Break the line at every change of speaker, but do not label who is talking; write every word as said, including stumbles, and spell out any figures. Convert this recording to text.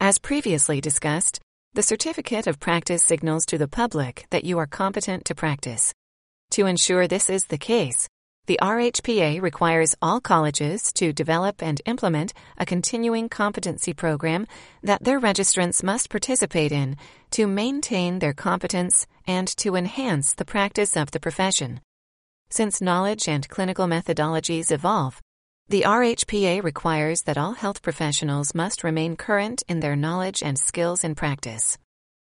As previously discussed, the certificate of practice signals to the public that you are competent to practice. To ensure this is the case, the R H P A requires all colleges to develop and implement a continuing competency program that their registrants must participate in to maintain their competence and to enhance the practice of the profession. Since knowledge and clinical methodologies evolve, the R H P A requires that all health professionals must remain current in their knowledge and skills in practice.